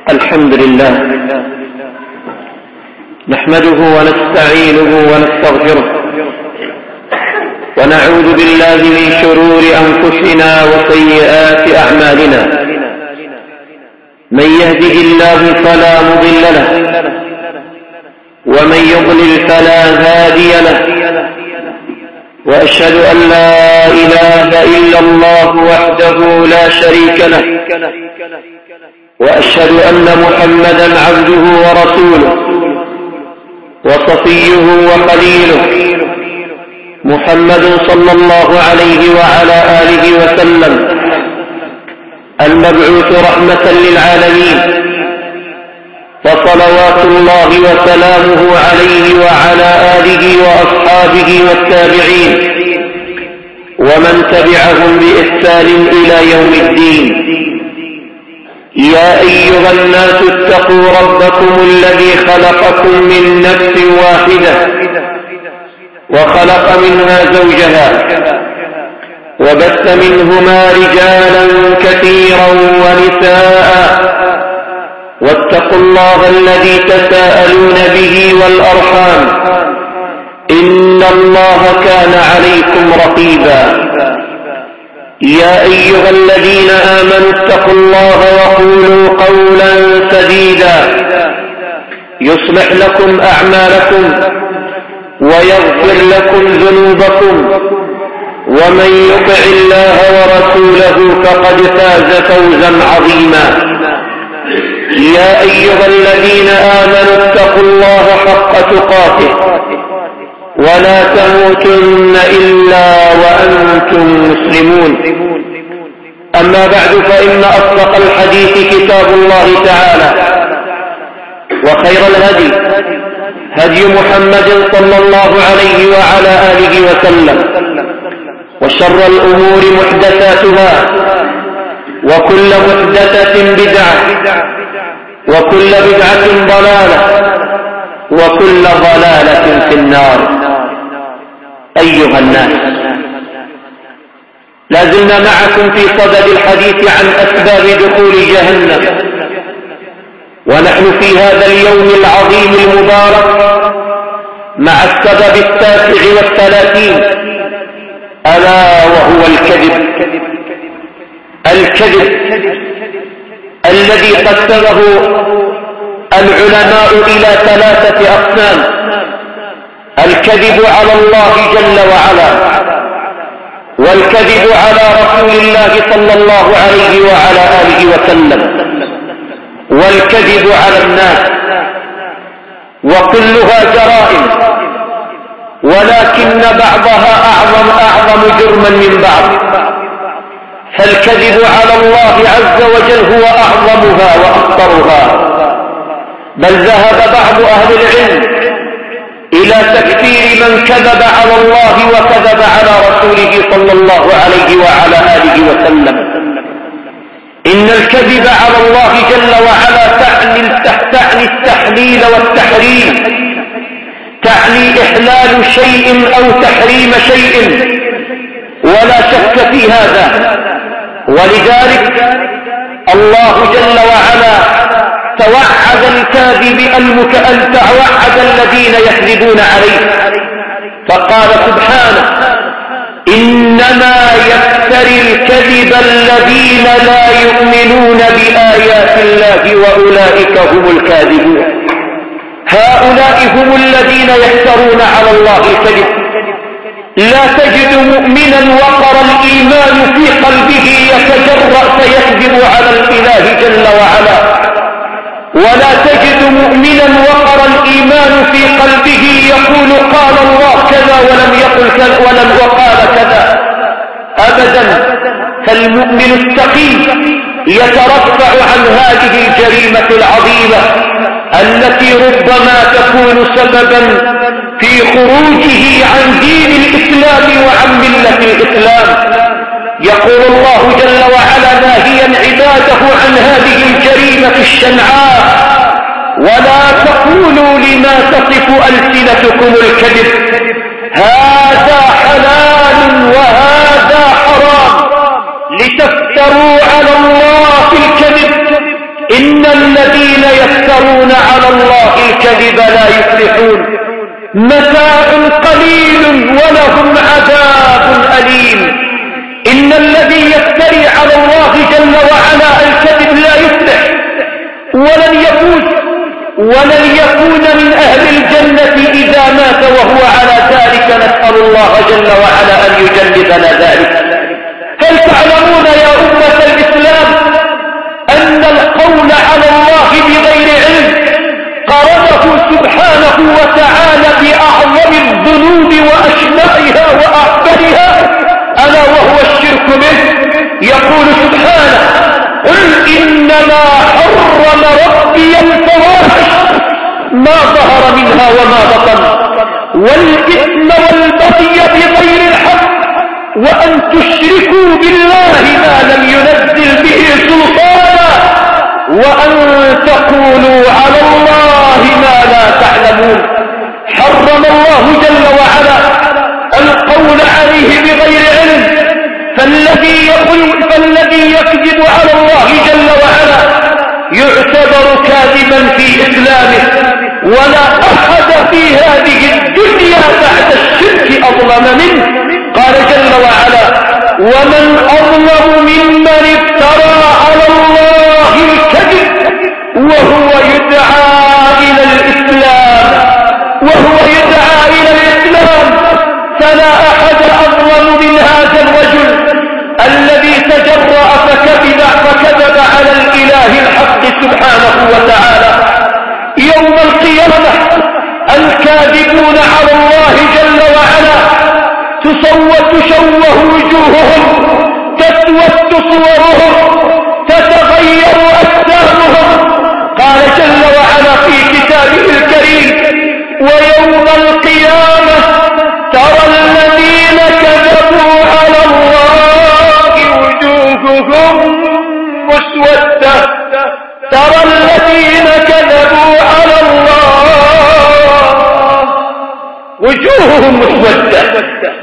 الحمد لله نحمده ونستعينه ونستغفره ونعوذ بالله من شرور أنفسنا وسيئات أعمالنا. من يهده الله فلا مضل له ومن يضلل فلا هادي له، وأشهد أن لا إله إلا الله وحده لا شريك له، وأشهد أن محمدا عبده ورسوله وصفيه وخليله، محمد صلى الله عليه وعلى آله وسلم، المبعوث رحمة للعالمين، فصلوات الله وسلامه عليه وعلى آله وأصحابه والتابعين ومن تبعهم بإحسان إلى يوم الدين. يا أيها الناس اتقوا ربكم الذي خلقكم من نفس واحدة وخلق منها زوجها وبث منهما رجالا كثيرا ونساء، واتقوا الله الذي تساءلون به والأرحام، إن الله كان عليكم رقيبا. يا أيها الذين آمنوا اتقوا الله وقولوا قولا سديدا يصلح لكم أعمالكم ويغفر لكم ذنوبكم، ومن يطع الله ورسوله فقد فاز فوزا عظيما. يا أيها الذين آمنوا اتقوا الله حق تقاته ولا تموتن إلا وأنتم مسلمون. أما بعد، فإن أصدق الحديث كتاب الله تعالى، وخير الهدي هدي محمد صلى الله عليه وعلى آله وسلم، وشر الأمور محدثاتها، وكل محدثة بدعة، وكل بدعة ضلالة، وكل ضلالة في النار. أيها الناس، لازلنا معكم في صدد الحديث عن أسباب دخول جهنم، ونحن في هذا اليوم العظيم المبارك مع السبب 39، ألا وهو الكذب. الكذب الذي قسمه العلماء إلى 3 أقسام: الكذب على الله جل وعلا، والكذب على رسول الله صلى الله عليه وعلى آله وسلم، والكذب على الناس. وكلها جرائم، ولكن بعضها أعظم جرما من بعض. فالكذب على الله عز وجل هو أعظمها وأخطرها، بل ذهب بعض أهل العلم إلى تكفير من كذب على الله وكذب على رسوله صلى الله عليه وعلى آله وسلم. إن الكذب على الله جل وعلا تعني التحليل والتحريم، تعني إحلال شيء أو تحريم شيء، ولا شك في هذا. ولذلك الله جل وعلا توعد الذين يكذبون عليه، فقال سبحانه: إنما يفتري الكذب الذين لا يؤمنون بآيات الله وأولئك هم الكاذبون. هؤلاء هم الذين يفترون على الله الكذب. لا تجد مؤمنا وقر الإيمان في قلبه يتجرأ فيكذب على الإله جل وعلا، ولا تجد مؤمنا وقر الإيمان في قلبه يقول قال الله كذا ولم يقل كذا وقال كذا أبدا. فالمؤمن التقي يترفع عن هذه الجريمة العظيمة التي ربما تكون سببا في خروجه عن دين الإسلام وعن ملة الإسلام. يقول الله جل وعلا ناهيا عباده عن هذه الجريمة الشنعاء: ولا تقولوا لما تصف ألسنتكم الكذب هذا حلال وهذا حرام لتفتروا على الله الكذب إن الذين يفترون على الله الكذب لا يفلحون. متاع قليل ولهم عذاب أليم. إن الذي يفتري على الله جل وعلا الكذب لا يفلح ولن يفوز ولن يكون من أهل الجنة إذا مات وهو على ذلك. نسأل الله جل وعلا أن يجنبنا ذلك. هل تعلمون يا أمة الإسلام أن القول على الله بغير علم قرنه سبحانه وتعالى بأعظم الذنوب وأشنعها وأعبرها، ألا وهو الشرك به. يقول سبحانه: قل إنما حرم ربي الفواحش ما ظهر منها وما بطن والإثم والبغي بغير الحق وأن تشركوا بالله ما لم ينزل به سلطانا وأن تقولوا على الله ما لا تعلمون. حرم الله جل وعلا القول عليه بغير علم، فالذي يكذب على الله جل وعلا يعتبر كاذبا في إسلامه، ولا أحد في هذه الدنيا بعد الشرك أظلم منه. قال جل وعلا: ومن أظلم ممن افترى على الله الكذب وهو يدعى إلى الإسلام فلا أحد أظلم من هذا الرجل الذي تجرأ فكذب على الإله الحق سبحانه وتعالى. يوم القيامة الكاذبون على الله جل وعلا تشوه وجوههم، تسود صورهم، تتغير أجسامهم. قال جل وعلا في كتابه الكريم: ويوم القيامة ترى الذين كذبوا على الله وجوههم مسودة. ترى الذين كذبوا على الله وجوههم مسودة.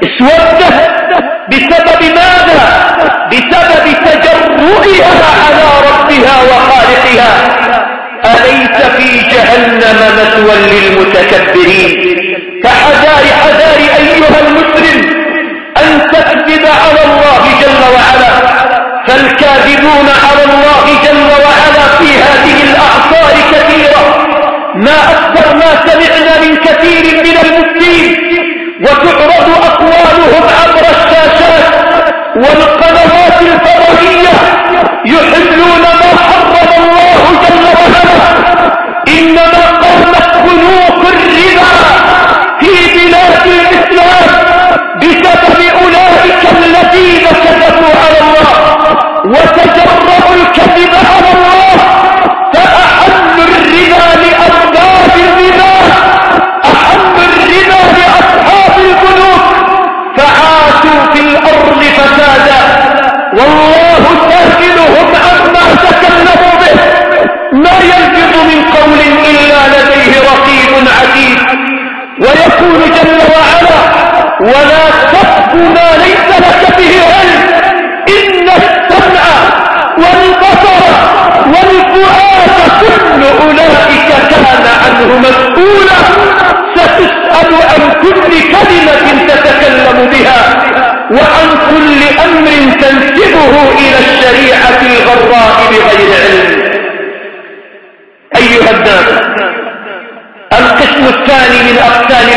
بسبب ماذا؟ بسبب تجرؤها على ربها وخالقها. أليس في جهنم مثوى للمتكبرين؟ حذار أيها المسلم أن تكذب على الله جل وعلا، فالكاذبون على الله جل وعلا في هذه الأعصار كثيرة. ما أكثر ما سمعنا من كثير من المسلمين وتعرض أقوالهم عبر الشاشات والقنوات الفضائية يحلون ما حرم الله جل وعلا. إنما قامت بنوك الربا في بلاد الإسلام بسبب أولئك الذين كذبوا على الله وتجرؤوا الكذب على الله، فأحلوا الربا لأرباب الربا، أحلوا الربا لأصحاب البنوك، فعاشوا في الأرض فسادا. والله سائلهم عما تكلموا به، ما يلفظ من قول إلا لديه رقيب عتيد. ويقول جل وعلا: ولا تقف ما ليس لك به علم، إن السمع والبصر والفؤاد كل أولئك كان عنه مسؤولا. ستسأل عن كل كلمة تتكلم بها وعن كل أمر تنسبه إلى الشريعة الغراء بغير علم. أيها الناس، القسم الثاني من أقسام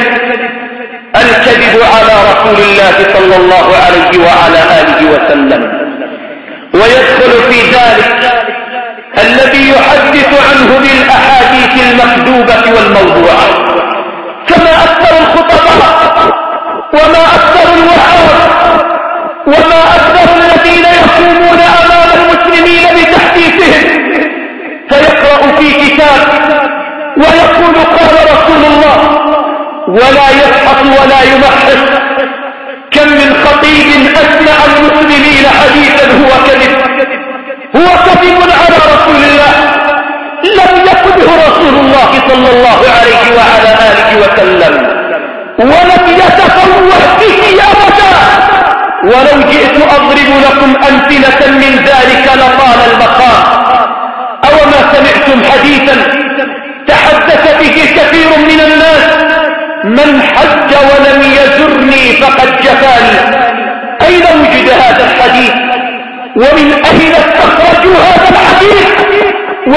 الكذب على رسول الله صلى الله عليه وعلى آله وسلم، ويدخل في ذلك الذي يحدث عنه بالأحاديث المكذوبة والموضوعة، كما أكثر الخطباء وما أكثر الوعاظ وما أكثر الذين يقومون أمام المسلمين بتحديثهم، فيقرأ في كتاب ويقول قال رسول الله ولا يفحص ولا يمحص. كم من خطيب أسمع المسلمين حديثا هو كذب على رسول الله، لم يقله رسول الله صلى الله عليه وعلى آله وسلم ولم يتفوه به أبدا. ولو جئت أضرب لكم أمثلة من ذلك لطال المقام. أوما سمعتم حديثا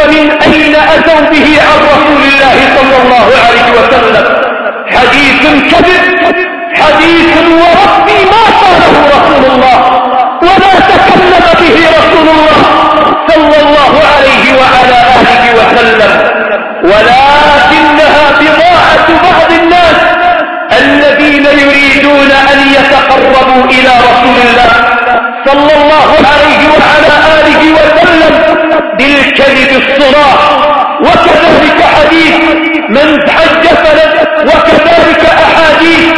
من أين أتوا به عن رسول الله صلى الله عليه وسلم. حديث كذب، حديث وربي ما قاله رسول الله ولا تكلم به رسول الله صلى الله عليه وعلى آله وسلم، ولكنها بضاعة بعض الناس الذين يريدون أن يتقربوا إلى رسول الله صلى الله عليه وعلى آله وسلم بالكذب الصراح. وكذلك حديث من حج فلد، وكذلك أحاديث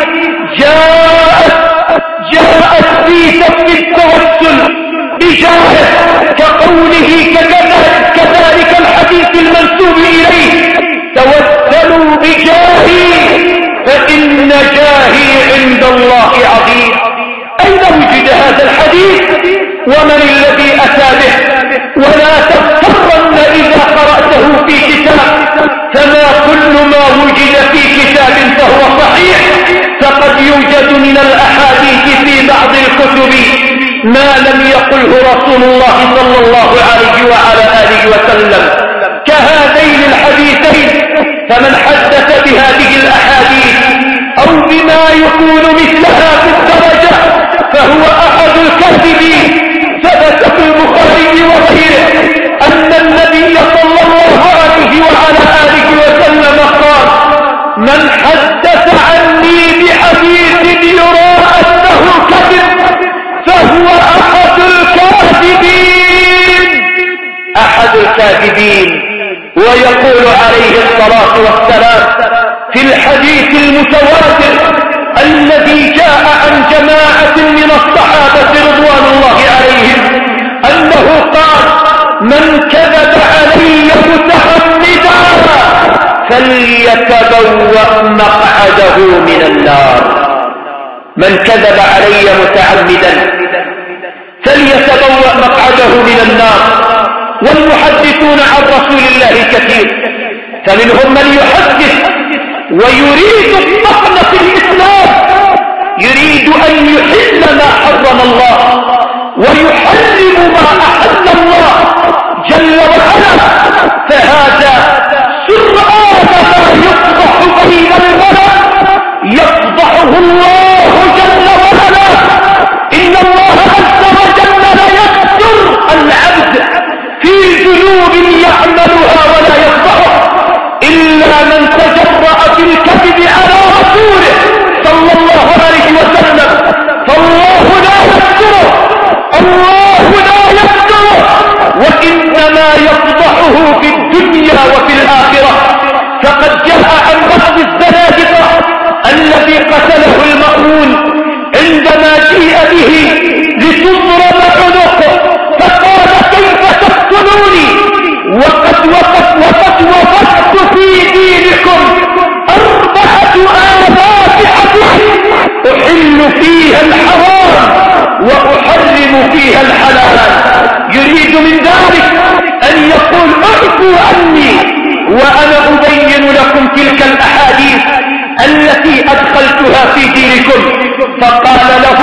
جاءت في تفك التوسل بجاهه كقوله كذلك الحديث المنسوب إليه توسلوا بجاهي فإن جاهي عند الله عظيم. أين وجد هذا الحديث ومن الذي أتى به؟ ولا تغترن إذا قرأته في كتاب، فما كل ما وجد في كتاب فهو صحيح، فقد يوجد من الأحاديث في بعض الكتب ما لم يقله رسول الله صلى الله عليه وعلى آله وسلم كهذين الحديثين. فمن حدث بهذه الأحاديث أو بما يكون مثلها في الدرجة فهو أحد الكاذبين. ثبت في البخاري وغيره أن النبي صلى الله عليه وعلى آله وسلم قال: من حدث عني بحديث يرى أنه كذب فهو أحد الكاذبين. أحد الكاذبين. ويقول عليه الصلاة والسلام في الحديث المتواتر الذي جاء عن جماعة من الصحابة رضوان الله عليهم أنه قال: من كذب علي متعمدا فليتبوأ مقعده من النار. من كذب علي متعمدا فليتبوأ مقعده من النار. والمحدثون عن رسول الله كثير، فمنهم من يحدث ويريد الطعن في الإسلام، يريد أن يحل ما حرم الله ويحرم ما أحل الله جل وعلا. فهذا سرعان ما يفضح بين الملأ يفضحه الله جل وعلا. إن الله عز وجل لا يستر العبد في ذنوب يعملها ولا يفضحه إلا من تجرأ في الكذب على رسوله صلى الله عليه وسلم. فالله لا يستره، الله لا يستره، وإنما يفضحه في الدنيا وفي الآخرة. فقد جاء عن بعض الزنادقة الذي قتله المأمون عندما جيء به لتضرب عنقه فقال: كيف تقتلوني وقد وقفت في دينكم 4 آلاف حديث أحل فيها الحرام وأحرم فيها الحلال. يريد من ذلك أن يقول: اعفوا عني وأنا أبين لكم تلك الأحاديث التي أدخلتها في دينكم. فقال له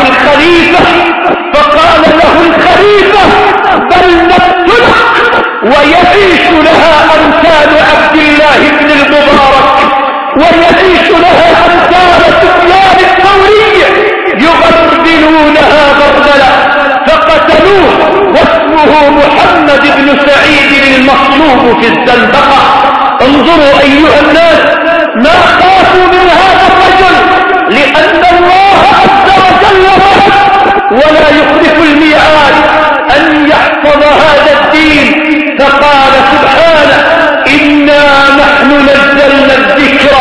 الخليفة: بل نقتلك ويعيش لها أمثال عبد الله بن المبارك، ويعيش لها أمثال سفيان الثوري يغربلونها غربلة. فقتلوه واسمه محمد بن سعيد المصلوب في الزندقة. انظروا أيها الناس ما خافوا من هذا الرجل، لأن الله عز وجل وعد ولا يخلف الميعاد أن يحفظ هذا الدين. فقال سبحانه: إنا نحن نزلنا الذكر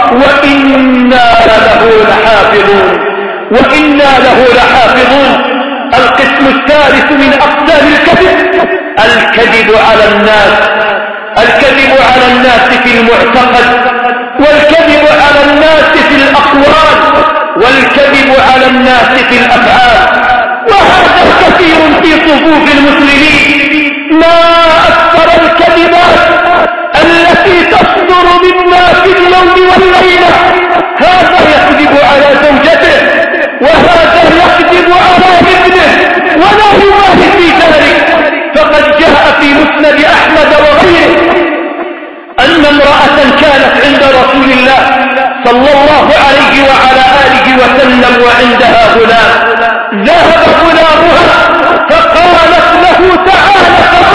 وإنا له لحافظون. القسم الثالث من أقسام الكذب على الناس في المعتقد، والكذب على الناس في الأقوال، والكذب على الناس في الأفعال. وهذا كثير في صفوف المسلمين. ما أكثر الكذبات التي تصدر منا في اليوم والليلة. هذا يكذب على زوجته، وهذا يكذب على ابنه ولا يبالي في ذلك. فقد جاء في مسند أحمد وغيره صلى الله عليه وعلى آله وسلم وعندها غلام. ذهب غلامها فقالت له تعال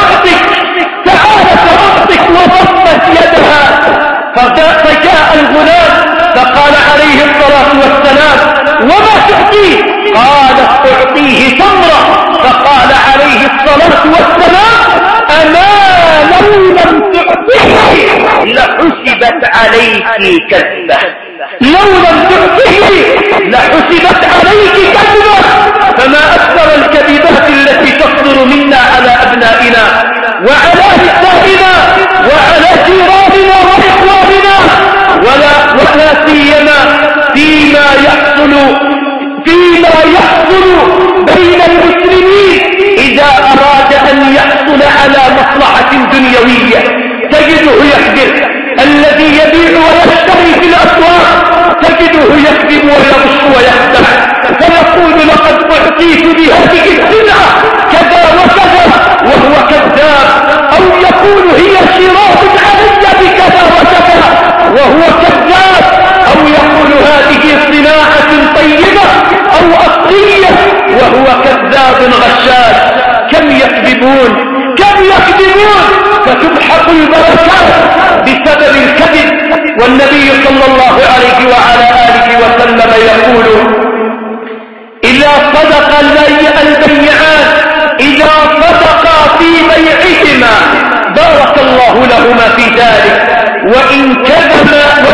سأعطيك وضمت يدها. فجاء الغلام فقال عليه الصلاة والسلام وما تعطيه؟ قالت أعطيه تمرة. فقال عليه الصلاة والسلام أما لو لم تعطيه لحسبت عليك كذبة، لو لم تعطيه لحسبت عليك كذبة. فما أكثر الكذبات التي تصدر منا على أبنائنا وعلى نسائنا وعلى جيراننا وإخواننا، ولا سيما فيما يحصل بين المسلمين إذا أراد أن يحصل على مصلحة دنيوية. تجده يكذب، الذي يبيع ويشتري في الأسواق تجده يكذب ويغش ويخدع، فيقول لقد أعطيت بهذه السلعة كذا وكذا وهو كذاب، أو يقول هي شراء علي بكذا وكذا وهو كذاب، أو يقول هذه صناعة طيبة أو أصلية وهو كذاب غشاش. كم يكذبون فتمحق البركات بسبب الكذب. والنبي صلى الله عليه وعلى آله وسلم يقول إذا صدق البيعان إذا صدقا في بيعهما بارك الله لهما في ذلك، وإن كذبا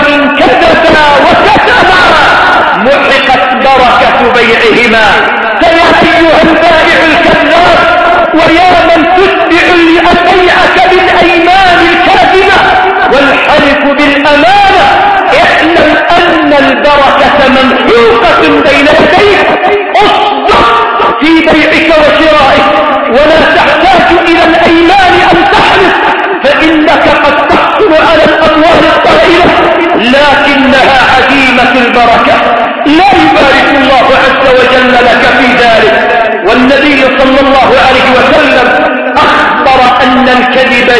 وكتما محقت بركة بيعهما. فيا أيها البائع الكذاب ويا من تتبع بيعك بالأيمان الكاذبة والحلف بالأمانة، اعلم أن البركة ممحوقة بين يديك. اصدق في بيعك وشرائك ولا تحتاج إلى الأيمان أن تحلف، فإنك قد تحصل على الأموال الطائلة لكنها عديمة البركة، لا يبارك الله عز وجل لك في ذلك. والنبي صلى الله عليه وسلم أخبر أن الكذب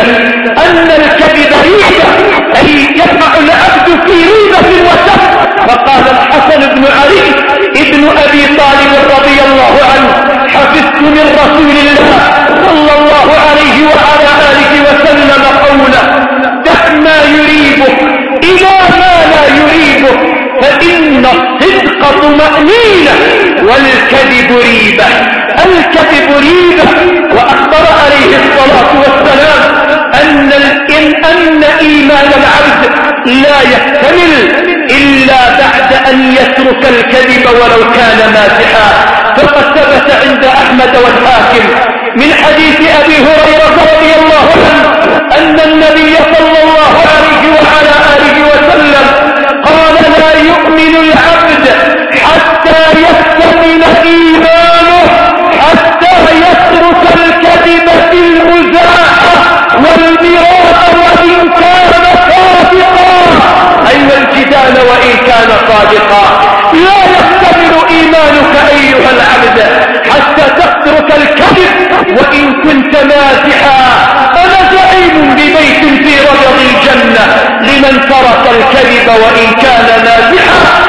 ريبة، أي يقع العبد في ريبة وسب. فقال الحسن بن علي ابن أبي طالب رضي الله عنه حفظت من رسول الله صلى الله عليه وعلى آله وسلم قوله دع ما يريبك إلى ما لا يريبك، فإن الصدق طمأنينة والكذب ريبة. الكذب ريبة. وأخبر عليه الصلاة والسلام أن إيمان العبد لا يكتمل إلا بعد أن يترك الكذب ولو كان مازحا. فقد ثبت عند أحمد والحاكم من حديث أبي هريرة رضي الله عنه أن النبي صلى الله عليه وعلى آله وسلم قال لا يؤمن العبد حتى يكتمل إيمانه حتى يترك الكذب في المزاحة والمراء وإن كان صادقا، أي الجدال وإن كان صادقا. لا يكتمل إيمانك أيها العبد حتى تترك الكذب وإن كنت مازحا. أنا زعيم ببيت في رياض الجنة لمن ترك الكذب وإن كان مازحا.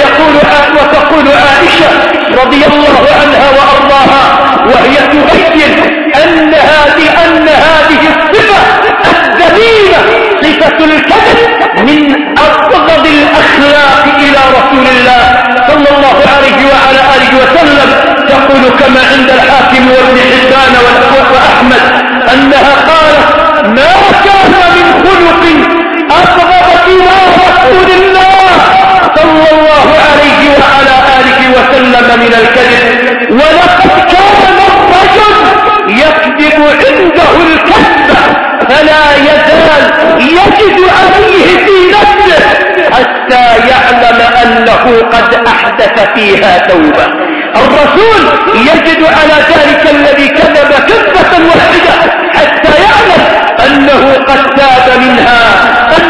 وتقول عائشة رضي الله عنها وأرضاها وهي تبين أن هذه الصفة الذميمة صفة الكذب من أبغض الأخلاق إلى رسول الله صلى الله عليه وعلى آله وسلم. تقول كما عند الحاكم وابن حبان وأحمد أنها قالت ما كان من خلق أبغض إلى رسول الله صلى الله عليه وعلى آله وسلم من الكذب. ولقد كان الرجل يكذب عنده الكذب فلا يزال يجد عليه في نفسه حتى يعلم أنه قد أحدث فيها توبة. الرسول يجد على ذلك الذي كذب كذبة واحدة حتى يعلم أنه قد تاب منها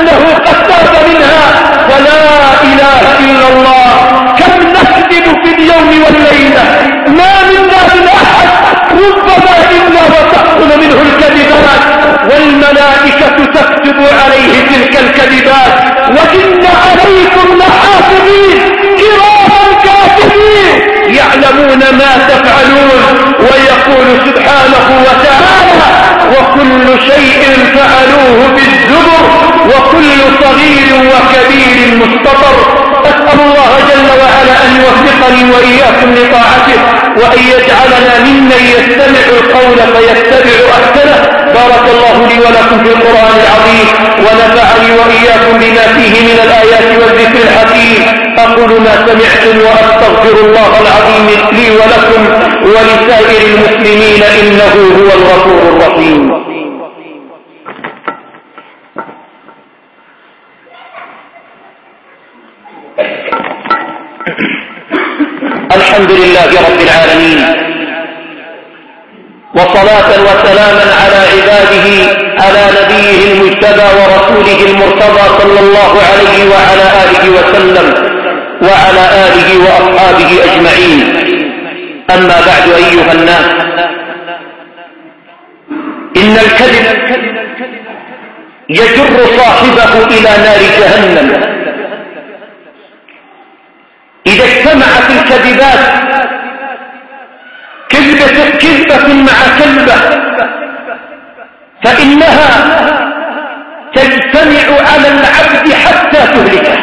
فلا إله إلا الله. كم نكذب في اليوم والليلة، ما منا من أحد ربما إلا وتحصل منه الكذبات والملائكة تكتب عليه تلك الكذبات. وإن عليكم لحافظين كراما كاتبين يعلمون ما تفعلون. ويقول سبحانه وتعالى وكل شيء فعلوه بالزبر وكل صغير وكبير مستطر. أسأل الله جل وعلا أن يوفقني وإياكم لطاعته وأن يجعلنا ممن يستمع القول فيتبع أحسنه. بارك الله لي ولكم في القرآن العظيم ونفعني وإياكم بما فيه من الآيات والذكر الحكيم. أقول ما سمعتم وأستغفر الله العظيم لي ولكم ولسائر المسلمين إنه هو الغفور الرحيم. الحمد لله رب العالمين وصلاة وسلاما على عباده على نبيه المجتبى ورسوله المرتضى صلى الله عليه وعلى آله وسلم وعلى آله وأصحابه أجمعين. أما بعد أيها الناس، إن الكذب يجر صاحبه إلى نار جهنم. إذا اجتمعت الكذبات كذبة مع كذبة فإنها تجتمع على العبد حتى تهلكه،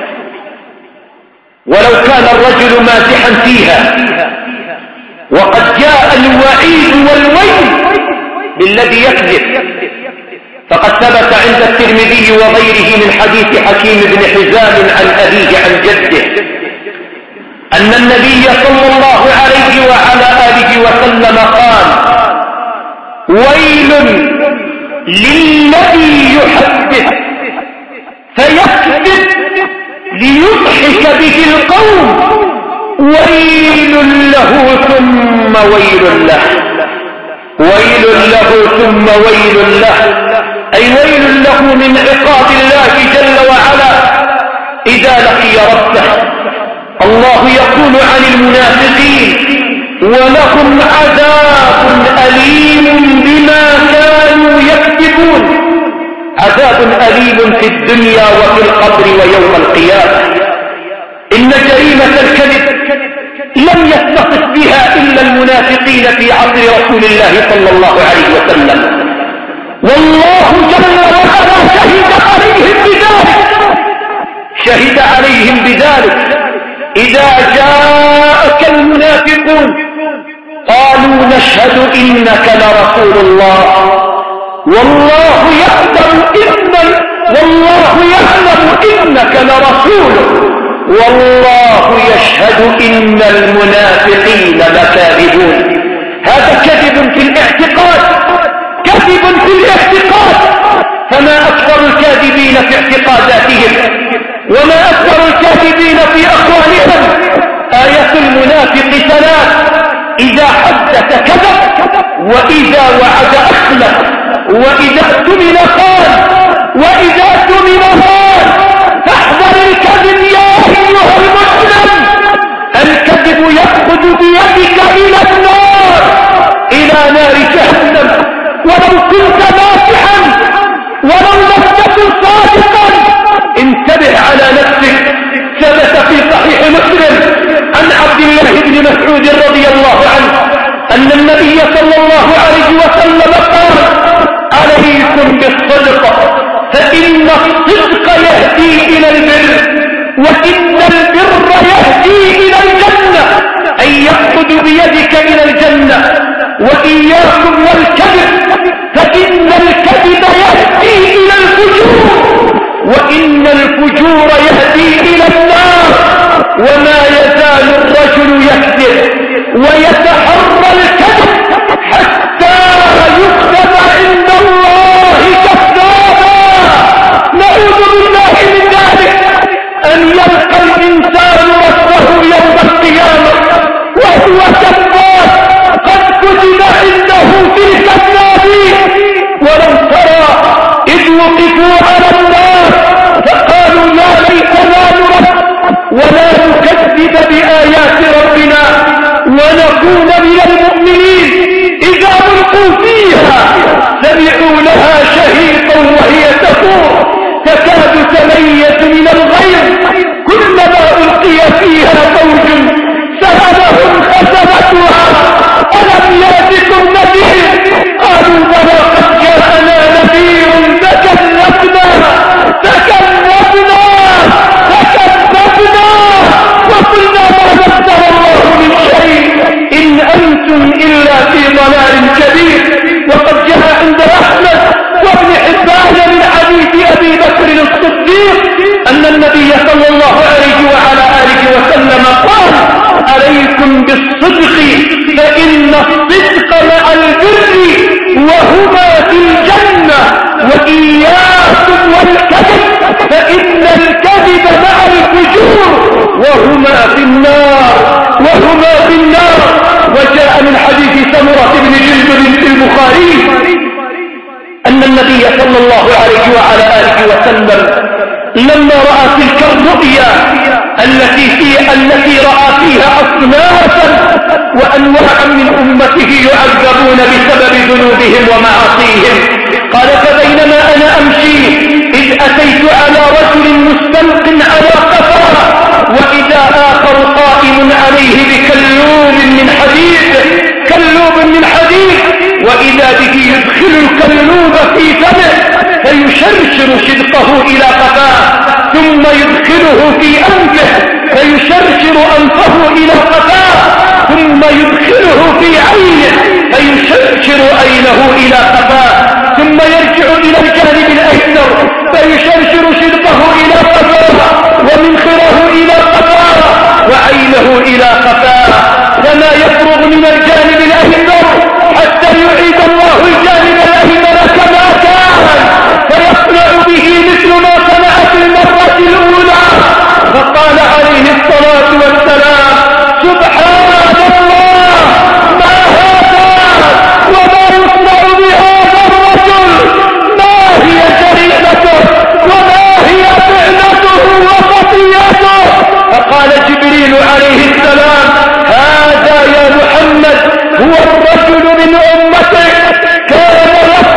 ولو كان الرجل مازحا فيها. وقد جاء الوعيد والويل للذي يكذب، فقد ثبت عند الترمذي وغيره من حديث حكيم بن حزام عن أبيه عن جده أن النبي صلى الله عليه وعلى آله وسلم قال ويل للذي يحدث فيكذب ليضحك به القوم ويل له ثم ويل له. ويل له ثم ويل له أي ويل له من عقاب الله جل وعلا إذا لقي ربه. الله يقول عن المنافقين ولهم عذاب أليم بما كانوا يكذبون. عذاب أليم في الدنيا وفي القبر ويوم القيامة. إن جريمة الكذب لم يتصف بها إلا المنافقين في عصر رسول الله صلى الله عليه وسلم، والله جل وعلا شهد عليهم بذلك. إذا جاءك المنافقون قالوا نشهد إنك لرسول الله والله يعلم إنك لرسوله والله يشهد إن المنافقين لكاذبون. هذا كذب في الاعتقاد، كذب في الاعتقاد. فما أكثر الكاذبين في اعتقاداتهم وما أكثر الكاذبين في أقوالهم. آية المنافق ثلاث: إذا حدث كذب، وإذا وعد أخلف، وإذا اؤتمن خان، وإذا اؤتمن خان. فاحذر الكذب يا أيها المسلم. الكذب يأخذ بيدك إلى النار، إلى نار جهنم، ولو كنت ناصحا ولو لم تكن صادقا. انتبه على نفسك. ثبت في صحيح مسلم عن عبد الله بن مسعود رضي الله عنه أن النبي صلى الله عليه وسلم قال عليكم بالصدق فإن الصدق يهدي إلى البر وإن البر يهدي إلى الجنة، أي يأخذ بيدك إلى الجنة. وإياكم والكذب فإن الكذب يهدي إلى الفجور وإن الفجور يهدي إلى النار. وما يزال الرجل يكذب ويتحرى الكذب حتى يكتب عند الله كذابا. نعوذ بالله من ذلك، أن يلقى الإنسان ربه يوم القيامة وهو كذاب قد كتب عنده في الكذابين. ولو ترى إذ وقفوا على النار فقالوا يا ليتنا نرد ولا نكذب بآيات ربنا ونكون من المؤمنين. إذا ألقوا فيها سمعوا لها شهيقا وهي تفور تتميز من الغيظ كلما ألقي فيها فوج سألهم خزنتها ألم يأتكم نذير قالوا بلى قد جاءنا نذير فكذبنا وقلنا ما نزل الله من شيء إن أنتم إلا في ضلال كبير. وقد جاء عند أحمد وابن حبان من حديث أبي بكر الصديق أن النبي صلى الله عليه وعلى آله وسلم قال عليكم بالصدق فإن الصدق مع البر وهما في الجنة وإياكم والكذب فإن الكذب مع الفجور وهما في النار وجاء من حديث سمرة بن جندب في البخاري أن النبي صلى الله عليه وعلى آله وسلم لما رأى تلك الرؤيا التي رأى فيها أصنافا وأنواعا من أمته يعذبون بسبب ذنوبهم ومعاصيهم قال فبينما أنا أمشي إذ أتيت على رجل مستلق على قفاه وإذا آخر قائم عليه بكلوب من حديد وإذا به يدخل الكلوب في فمه فيشرشر شدقه إلى قفاه ثم يدخله في أنفه فيشرشر أنفه إلى قفاه ثم يدخله في عينه فيشرشر عينه إلى قفاه ثم يرجع إلى الجانب الأيسر فيشرشر شدقه إلى قفاه ومنخره إلى قفاه وعينه إلى قفاه فما يفرغ من الجانب الأيسر حتى يعيد الله الجانب الأيمن كما كان فيصنع به مثل ما صنع في المرة الأولى. فقال عليه الصلاة والسلام سبحان الله ما هذا وما يصنع بهذا الرجل ما هي جريمته وما هي فعلته وخطيئته. فقال جبريل عليه السلام هذا يا محمد هو الرجل من أمتك كان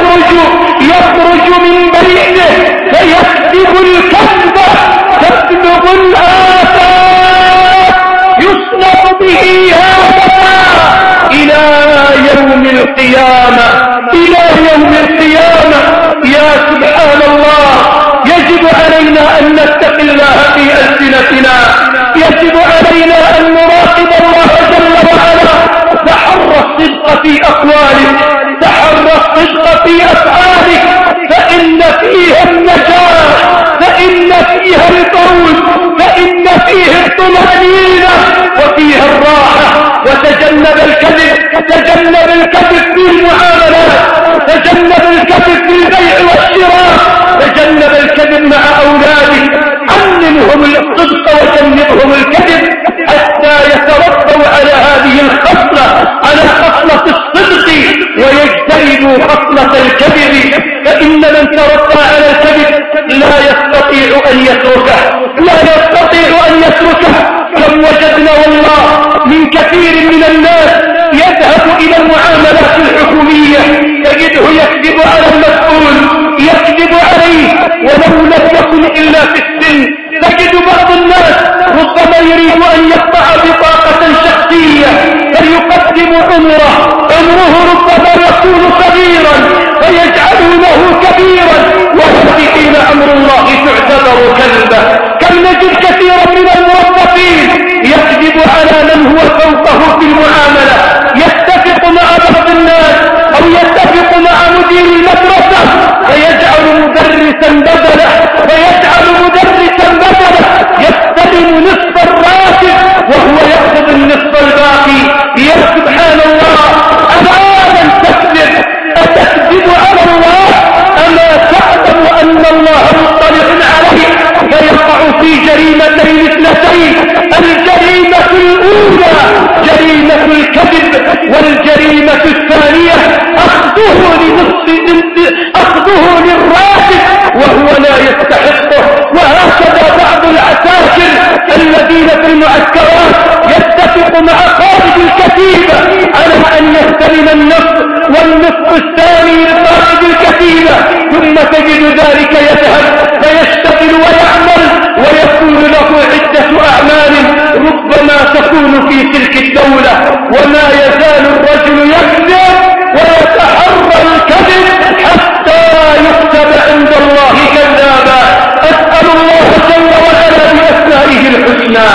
يخرج من بيته فيكذب الكذب تبلغ الآفاق يصنع به هذا إلى يوم القيامة. يا سبحان الله يجب علينا أن نتقي الله في ألسنتنا يجب علينا أن نراقب الله جل وعلا تحرى الصدق في أقوالك تحرى الصدق في أفعالك فإن فيها النجاة فإن فيها الفوز فإن فيها الطمأنينة وفيها الراحة. وتجنب الكذب في المعاملات تجنب الكذب في البيع والشراء تجنب الكذب مع أولادك علمهم الصدق وجنبهم الكذب حتى يتربوا على هذه الخصلة على خصلة الصدق ويجتنبوا خصلة الكذب. فإن من تربى على الكذب لا يستطيع أن يتركه. كم وجدنا والله من كثير من الناس يذهب إلى المعاملات الحكومية تجده يكذب على المسؤول يكذب عليه ولو لم يكن إلا في السن. تجد بعض الناس ربما يريد أن يقطع بطاقة شخصية فيقدم عمره ربما يكون صغيرا فيجعلونه كبيرا وحين أمر الله تعتبر كذبة. كم نجد كثيرا من الموظفين يكذب على من هو فوقه في المعاملة يتفق مع بعض الناس أو يتفق مع مدير المدرسة فيجعل مدرسا بدله يستلم نصف الراتب وهو يأخذ النصف الباقي. يا سبحان الله أبعادا أتكذب على الله أما تعلم أن الله مطلع عليه فيقع في جريمتين اثنتين. الجريمة الأولى جريمة الكذب والجريمة الثانية أخذه للراتب وهو لا يستحقه. وهكذا بعض العساكر الذين في المعسكرات يتفق مع قائد الكتيبة على أن يستلم النصف والنصف الثاني لقائد الكتيبة ثم تجد ذلك يذهب فيشتغل ويعمل الدولة. وما يزال الرجل يكذب ويتحرى الكذب حتى يكتب عند الله كذابا. أسأل الله جل وعلا بأسمائه الحسنى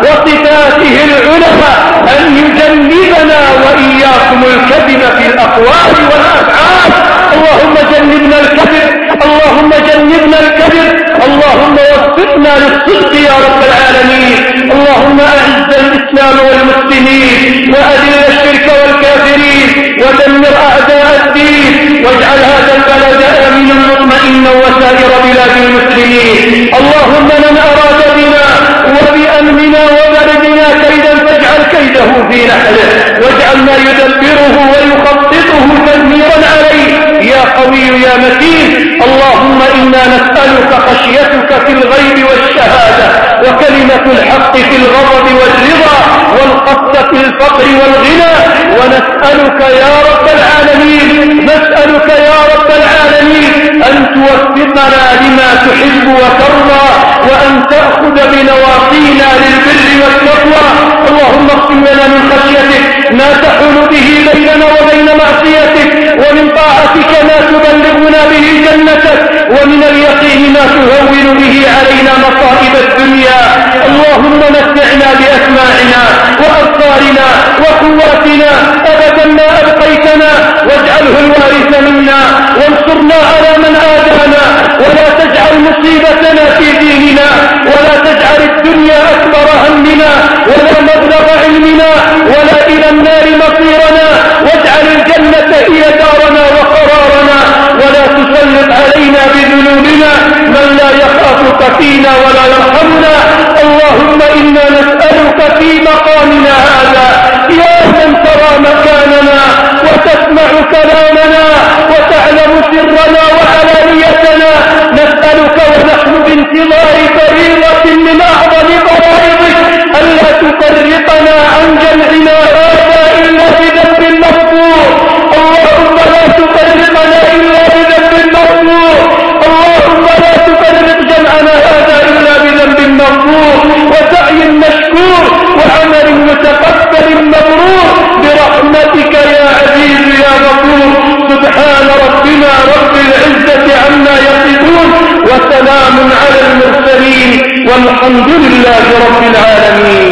وصفاته العلى أن يجنبنا وإياكم الكذب في الأقوال والأفعال. اللهم جنبنا الكذب، اللهم جنبنا الكذب، اللهم وفقنا للصدق يا رب العالمين. اللهم أعز الإسلام والمسلمين وأذل الشرك والكافرين ودمر أعداء الدين واجعل هذا البلد آمنا مطمئنا وسائر بلاد المسلمين. اللهم من أراد بنا وبأمننا وبلدنا كيدا فاجعل كيده في نحره واجعل ما يدبره ويخططه تدميرا عليه يا قوي يا متين. اللهم إنا نسألك خشيتك في الغيب والشهادة وكلمة الحق في الغضب والرضا والقصة في الفقر والغنى. ونسألك يا رب العالمين، نسألك يا رب العالمين أن توفقنا لما تحب وترضى وأن تأخذ بنواصينا للبر والتقوى. اللهم اغفر لنا من خشيتك ما تحول به بيننا وبين معصيتك، ومن طاعتك ما تبلغنا به جنتك، ومن اليقين ما تهون به علينا مصائب الدنيا. اللهم متعنا بأسماعنا وأبصارنا وقواتنا أبدا ما أبقيتنا، واجعله الوارث منا وانصرنا على من آذانا، ولا تجعل مصيبتنا في ديننا، ولا تجعل الدنيا أكبر همنا ولا مبلغ علمنا ولا إلى النار مصيرنا، واجعل الجنة هي دارنا وقرارنا، ولا تسلط علينا بذنوبنا من لا يخافك فينا ولا يرحمنا. اللهم إنا نسألك في مقامنا هذا يا من ترى مكاننا وتسمع كلامنا وتعلم سرنا وعلانيتنا، نسألك ونحن بانتظار فريضة من أعظم فرائضك ألا تفرقنا عن جمعنا هذا إلا بذنب مغفور. اللهم لا تفرقنا إلا بذنب مغفور، اللهم لا تفرق جمعنا هذا إلا بذنب مغفور وسعي مشكور وعمل متقبل مبرور برحمتك يا عزيز يا غفور. سبحان ربنا رب العزة عما يصفون وسلام على المرسلين والحمد لله رب العالمين.